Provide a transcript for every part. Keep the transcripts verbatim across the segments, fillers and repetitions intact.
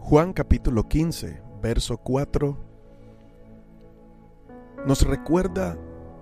Juan capítulo quince, verso cuatro, nos recuerda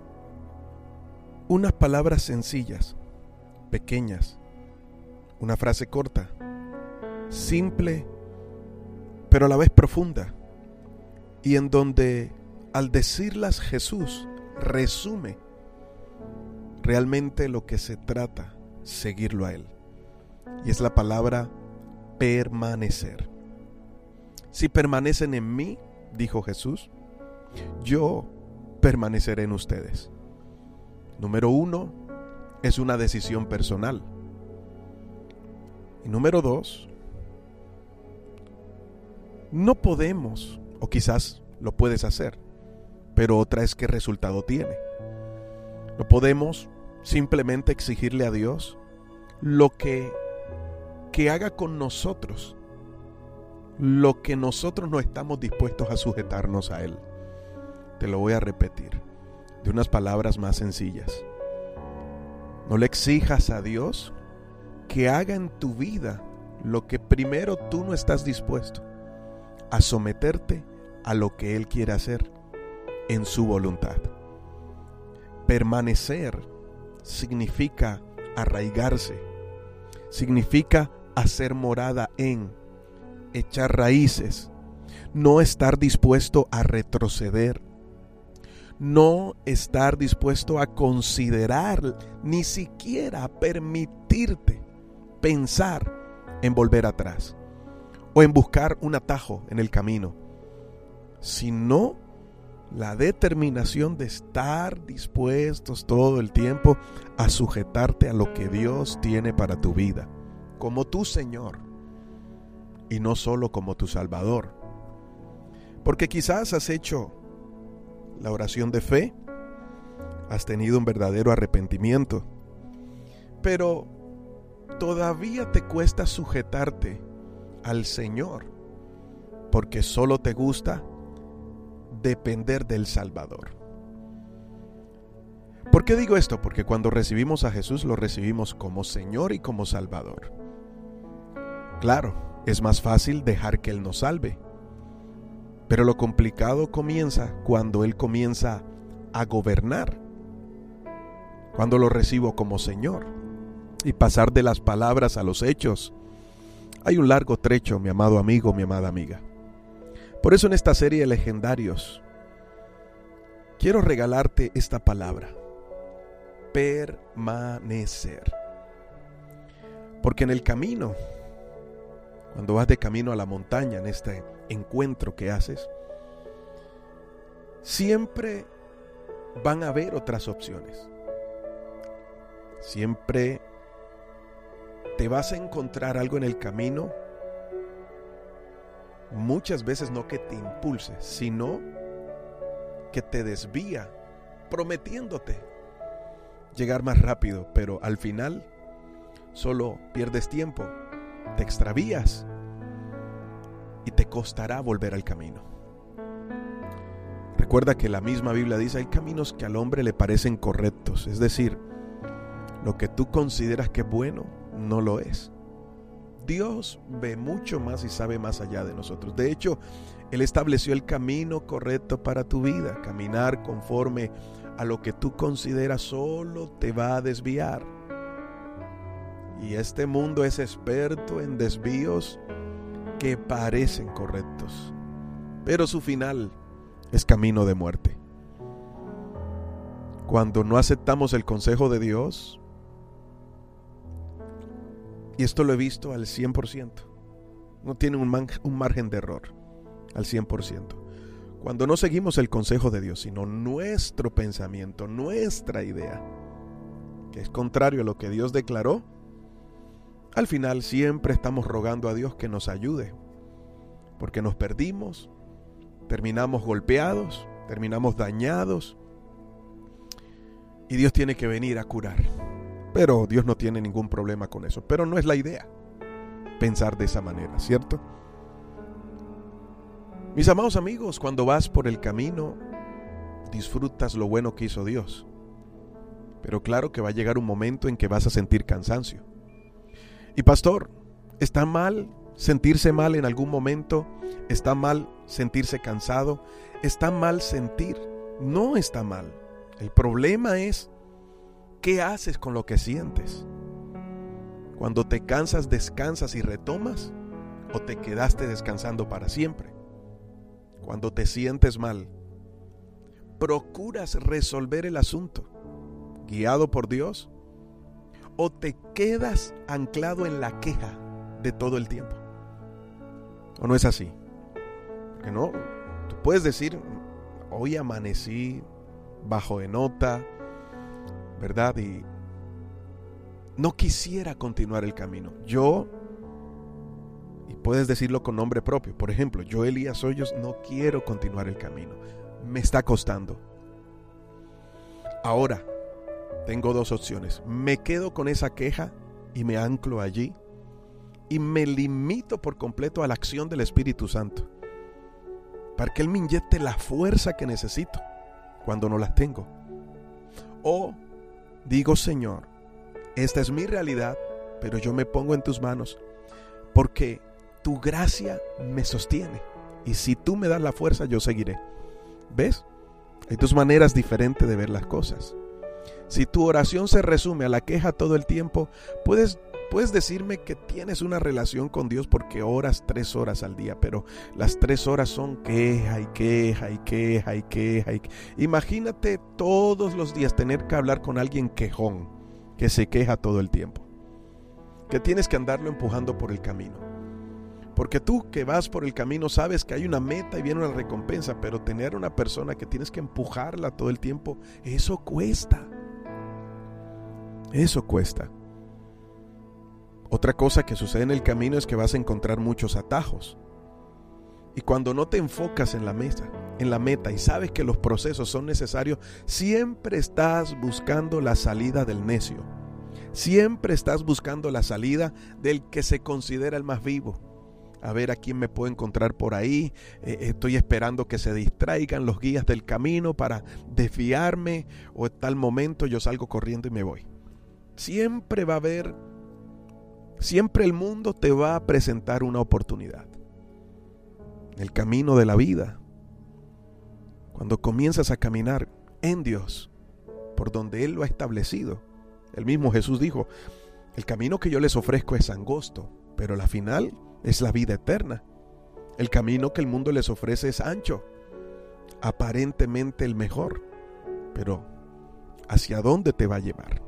unas palabras sencillas, pequeñas, una frase corta, simple, pero a la vez profunda, y en donde al decirlas Jesús resume realmente lo que se trata, seguirlo a Él. Y es la palabra permanecer. Si permanecen en mí, dijo Jesús, yo permaneceré en ustedes. Número uno, es una decisión personal. Y número dos, no podemos, o quizás lo puedes hacer, pero otra es qué resultado tiene. No podemos simplemente exigirle a Dios lo que, que haga con nosotros, lo que nosotros no estamos dispuestos a sujetarnos a Él. Te lo voy a repetir de unas palabras más sencillas. No le exijas a Dios que haga en tu vida lo que primero tú no estás dispuesto a someterte a lo que Él quiere hacer en su voluntad. Permanecer significa arraigarse, significa hacer morada en, echar raíces, no estar dispuesto a retroceder, no estar dispuesto a considerar, ni siquiera a permitirte pensar en volver atrás o en buscar un atajo en el camino, sino la determinación de estar dispuestos todo el tiempo a sujetarte a lo que Dios tiene para tu vida, como tu Señor y no solo como tu Salvador. Porque quizás has hecho la oración de fe, has tenido un verdadero arrepentimiento, pero todavía te cuesta sujetarte al Señor porque solo te gusta depender del Salvador. ¿Por qué digo esto? Porque cuando recibimos a Jesús lo recibimos como Señor y como Salvador. Claro, es más fácil dejar que Él nos salve, pero lo complicado comienza cuando Él comienza a gobernar, cuando lo recibo como Señor, y pasar de las palabras a los hechos. Hay un largo trecho, mi amado amigo, mi amada amiga. Por eso en esta serie de legendarios quiero regalarte esta palabra: permanecer. Porque en el camino, cuando vas de camino a la montaña, en este encuentro que haces, siempre van a haber otras opciones. Siempre te vas a encontrar algo en el camino, muchas veces no que te impulse, sino que te desvía, prometiéndote llegar más rápido, pero al final solo pierdes tiempo, te extravías y te costará volver al camino. Recuerda que la misma Biblia dice: hay caminos que al hombre le parecen correctos, es decir, lo que tú consideras que es bueno, no lo es. Dios ve mucho más y sabe más allá de nosotros. De hecho, Él estableció el camino correcto para tu vida. Caminar conforme a lo que tú consideras solo te va a desviar. Y este mundo es experto en desvíos que parecen correctos, pero su final es camino de muerte. Cuando no aceptamos el consejo de Dios, y esto lo he visto al cien por ciento, no tiene un, man, un margen de error, al cien por ciento. Cuando no seguimos el consejo de Dios, sino nuestro pensamiento, nuestra idea, que es contrario a lo que Dios declaró, al final siempre estamos rogando a Dios que nos ayude, porque nos perdimos, terminamos golpeados, terminamos dañados, y Dios tiene que venir a curar. Pero Dios no tiene ningún problema con eso. Pero no es la idea pensar de esa manera, ¿cierto? Mis amados amigos, cuando vas por el camino, disfrutas lo bueno que hizo Dios. Pero claro que va a llegar un momento en que vas a sentir cansancio. Y pastor, ¿está mal sentirse mal en algún momento, está mal sentirse cansado, está mal sentir, no está mal. El problema es qué haces con lo que sientes. Cuando te cansas, descansas y retomas, o te quedaste descansando para siempre. Cuando te sientes mal, procuras resolver el asunto guiado por Dios, o te quedas anclado en la queja de todo el tiempo. ¿O no es así? Porque no, tú puedes decir, hoy amanecí bajo de nota, ¿verdad? Y no quisiera continuar el camino. Yo, y puedes decirlo con nombre propio, por ejemplo, yo, Elías Hoyos, no quiero continuar el camino. Me está costando. Ahora, tengo dos opciones. Me quedo con esa queja y me anclo allí y me limito por completo a la acción del Espíritu Santo para que Él me inyecte la fuerza que necesito cuando no las tengo. O digo, Señor, esta es mi realidad, pero yo me pongo en tus manos porque tu gracia me sostiene, y si tú me das la fuerza, yo seguiré. ¿Ves? Hay dos maneras diferentes de ver las cosas. Si tu oración se resume a la queja todo el tiempo, puedes, puedes decirme que tienes una relación con Dios porque oras tres horas al día, pero las tres horas son queja y queja y queja y queja. Y... Imagínate todos los días tener que hablar con alguien quejón, que se queja todo el tiempo, que tienes que andarlo empujando por el camino. Porque tú que vas por el camino sabes que hay una meta y viene una recompensa, pero tener una persona que tienes que empujarla todo el tiempo, eso cuesta. Eso cuesta. Otra cosa que sucede en el camino es que vas a encontrar muchos atajos. Y cuando no te enfocas en la meta, en la meta y sabes que los procesos son necesarios, siempre estás buscando la salida del necio. Siempre estás buscando la salida del que se considera el más vivo. A ver a quién me puedo encontrar por ahí. Eh, estoy esperando que se distraigan los guías del camino para desviarme, o en tal momento yo salgo corriendo y me voy. Siempre va a haber, siempre el mundo te va a presentar una oportunidad. El camino de la vida, cuando comienzas a caminar en Dios, por donde Él lo ha establecido. El mismo Jesús dijo, el camino que yo les ofrezco es angosto, pero la final es la vida eterna. El camino que el mundo les ofrece es ancho, aparentemente el mejor, pero ¿hacia dónde te va a llevar?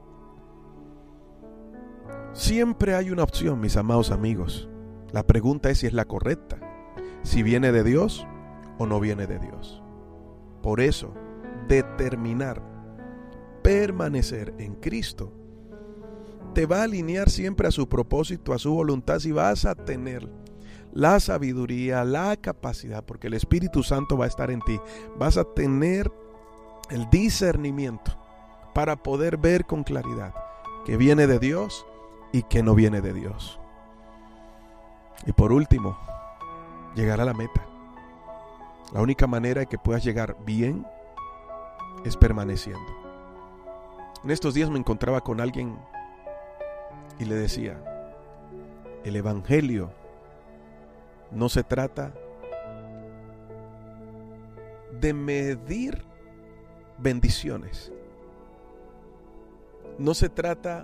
Siempre hay una opción, mis amados amigos. La pregunta es si es la correcta, si viene de Dios o no viene de Dios. Por eso, determinar permanecer en Cristo te va a alinear siempre a su propósito, a su voluntad, si vas a tener la sabiduría, la capacidad, porque el Espíritu Santo va a estar en ti. Vas a tener el discernimiento para poder ver con claridad que viene de Dios y que no viene de Dios. Y por último, llegar a la meta. La única manera de que puedas llegar bien es permaneciendo. En estos días me encontraba con alguien y le decía, el evangelio no se trata de medir bendiciones. No se trata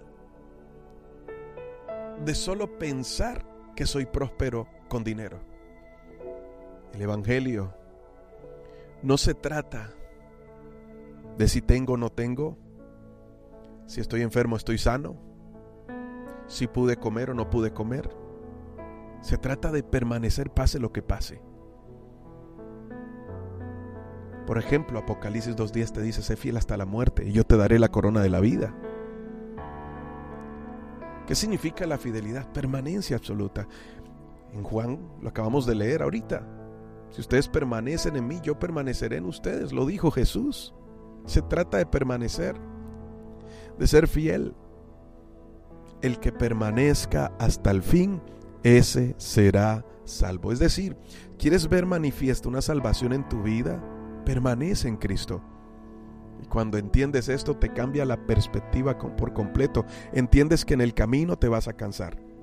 de solo pensar que soy próspero con dinero. El evangelio no se trata de si tengo o no tengo, si estoy enfermo o estoy sano, si pude comer o no pude comer. Se trata de permanecer pase lo que pase. Por ejemplo, Apocalipsis dos diez te dice, sé fiel hasta la muerte y yo te daré la corona de la vida. ¿Qué significa la fidelidad? Permanencia absoluta. En Juan lo acabamos de leer ahorita. Si ustedes permanecen en mí, yo permaneceré en ustedes. Lo dijo Jesús. Se trata de permanecer, de ser fiel. El que permanezca hasta el fin, ese será salvo. Es decir, ¿quieres ver manifiesta una salvación en tu vida? Permanece en Cristo. Y cuando entiendes esto, te cambia la perspectiva por completo. Entiendes que en el camino te vas a cansar,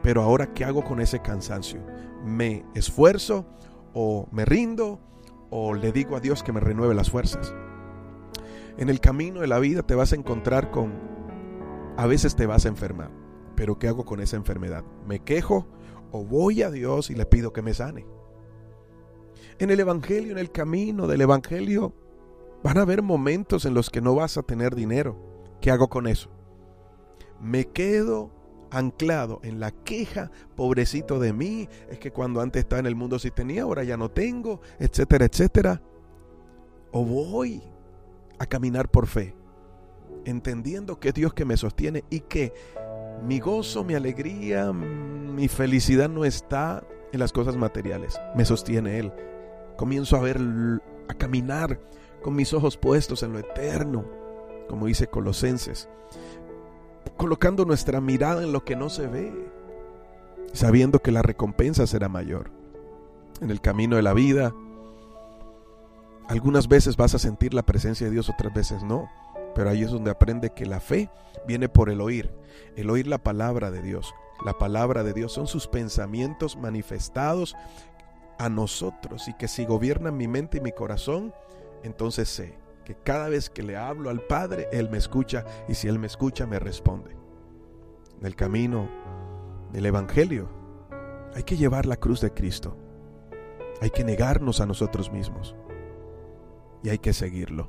Pero ahora, ¿qué hago con ese cansancio? ¿Me esfuerzo o me rindo o le digo a Dios que me renueve las fuerzas? En el camino de la vida te vas a encontrar con, a veces te vas a enfermar, pero ¿qué hago con esa enfermedad? ¿Me quejo o voy a Dios y le pido que me sane? En el evangelio, en el camino del evangelio, van a haber momentos en los que no vas a tener dinero. ¿Qué hago con eso? Me quedo anclado en la queja, pobrecito de mí, es que cuando antes estaba en el mundo sí tenía, ahora ya no tengo, etcétera, etcétera. O voy a caminar por fe, entendiendo que es Dios que me sostiene y que mi gozo, mi alegría, mi felicidad no está en las cosas materiales, me sostiene Él. Comienzo a ver, a caminar con mis ojos puestos en lo eterno, como dice Colosenses, colocando nuestra mirada en lo que no se ve, sabiendo que la recompensa será mayor. En el camino de la vida, algunas veces vas a sentir la presencia de Dios, otras veces no, pero ahí es donde aprende que la fe viene por el oír, el oír la palabra de Dios. La palabra de Dios son sus pensamientos manifestados a nosotros, y que si gobiernan mi mente y mi corazón, entonces sé que cada vez que le hablo al Padre, Él me escucha, y si Él me escucha, me responde. En el camino del Evangelio hay que llevar la cruz de Cristo, hay que negarnos a nosotros mismos y hay que seguirlo.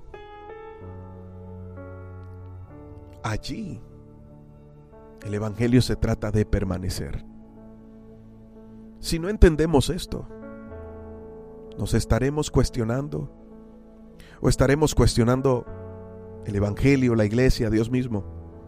Allí el Evangelio se trata de permanecer. Si no entendemos esto, nos estaremos cuestionando o estaremos cuestionando el Evangelio, la iglesia, Dios mismo.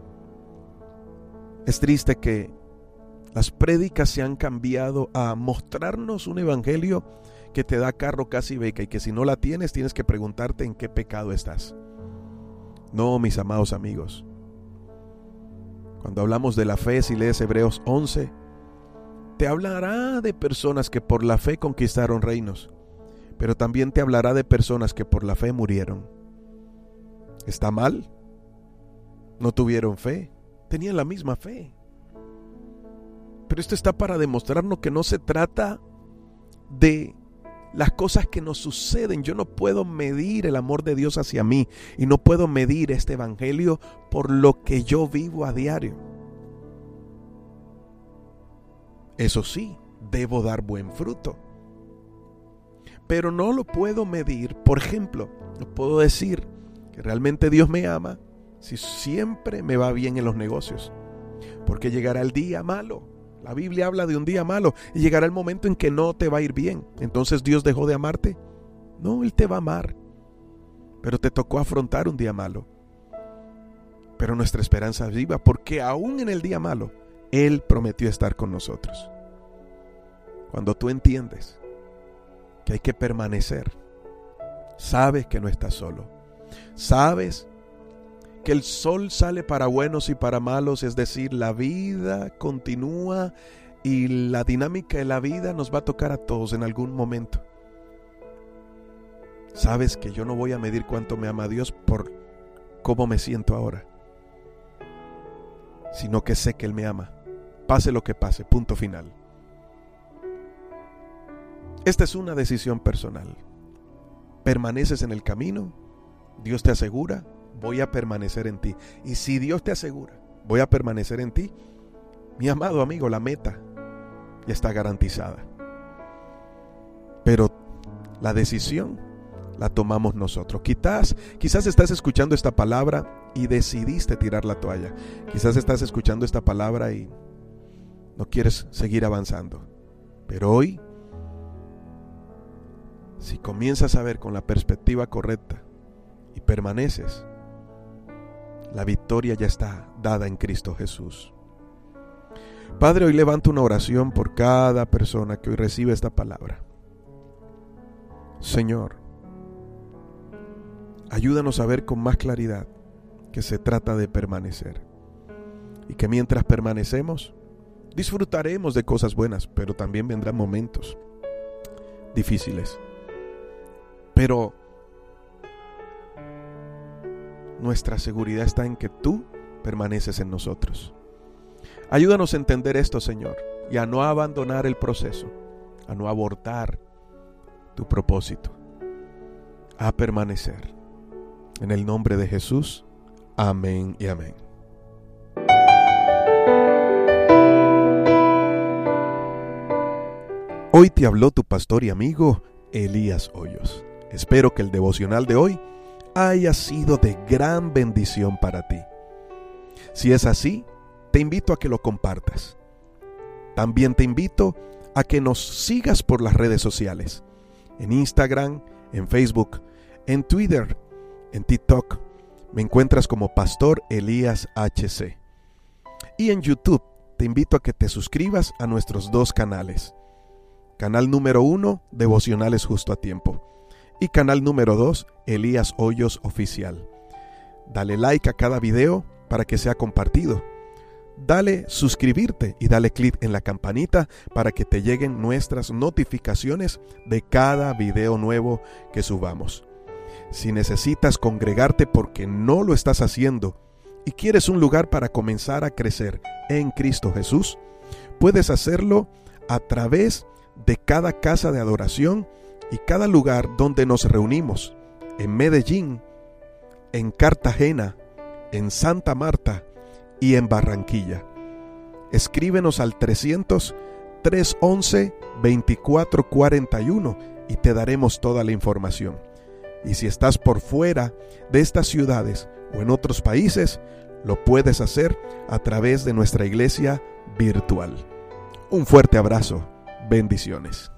Es triste que las prédicas se han cambiado a mostrarnos un Evangelio que te da carro, casa y beca, y que si no la tienes tienes que preguntarte en qué pecado estás. No, mis amados amigos. Cuando hablamos de la fe, si lees Hebreos once, te hablará de personas que por la fe conquistaron reinos, pero también te hablará de personas que por la fe murieron. ¿Está mal? No tuvieron fe, tenían la misma fe. Pero esto está para demostrarnos que no se trata de las cosas que nos suceden. Yo no puedo medir el amor de Dios hacia mí y no puedo medir este evangelio por lo que yo vivo a diario. Eso sí, debo dar buen fruto, pero no lo puedo medir. Por ejemplo, no puedo decir que realmente Dios me ama si siempre me va bien en los negocios, porque llegará el día malo. La Biblia habla de un día malo y llegará el momento en que no te va a ir bien. Entonces, ¿Dios dejó de amarte? No, Él te va a amar, pero te tocó afrontar un día malo. Pero nuestra esperanza es viva, porque aún en el día malo Él prometió estar con nosotros. Cuando tú entiendes que hay que permanecer, sabes que no estás solo, sabes que el sol sale para buenos y para malos, es decir, la vida continúa y la dinámica de la vida nos va a tocar a todos en algún momento. Sabes que yo no voy a medir cuánto me ama Dios por cómo me siento ahora, sino que sé que Él me ama, pase lo que pase, punto final. Esta es una decisión personal. Permaneces en el camino, Dios te asegura, voy a permanecer en ti. Y si Dios te asegura, voy a permanecer en ti, mi amado amigo, la meta ya está garantizada. Pero la decisión la tomamos nosotros. Quizás, quizás estás escuchando esta palabra y decidiste tirar la toalla. Quizás estás escuchando esta palabra y no quieres seguir avanzando. Pero hoy, si comienzas a ver con la perspectiva correcta y permaneces, la victoria ya está dada en Cristo Jesús. Padre, hoy levanto una oración por cada persona que hoy recibe esta palabra. Señor, ayúdanos a ver con más claridad que se trata de permanecer, y que mientras permanecemos disfrutaremos de cosas buenas, pero también vendrán momentos difíciles. Pero nuestra seguridad está en que tú permaneces en nosotros. Ayúdanos a entender esto, Señor, y a no abandonar el proceso, a no abortar tu propósito, a permanecer. En el nombre de Jesús, amén y amén. Hoy te habló tu pastor y amigo Elías Hoyos. Espero que el devocional de hoy haya sido de gran bendición para ti. Si es así, te invito a que lo compartas. También te invito a que nos sigas por las redes sociales, en Instagram, en Facebook, en Twitter, en TikTok. Me encuentras como Pastor Elías H C. Y en YouTube te invito a que te suscribas a nuestros dos canales. Canal número uno, Devocionales Justo a Tiempo. Y canal número dos, Elías Hoyos Oficial. Dale like a cada video para que sea compartido. Dale suscribirte y dale clic en la campanita para que te lleguen nuestras notificaciones de cada video nuevo que subamos. Si necesitas congregarte porque no lo estás haciendo y quieres un lugar para comenzar a crecer en Cristo Jesús, puedes hacerlo a través de cada casa de adoración y cada lugar donde nos reunimos, en Medellín, en Cartagena, en Santa Marta y en Barranquilla. Escríbenos al trescientos, trescientos once, veinticuatro cuarenta y uno y te daremos toda la información. Y si estás por fuera de estas ciudades o en otros países, lo puedes hacer a través de nuestra iglesia virtual. Un fuerte abrazo. Bendiciones.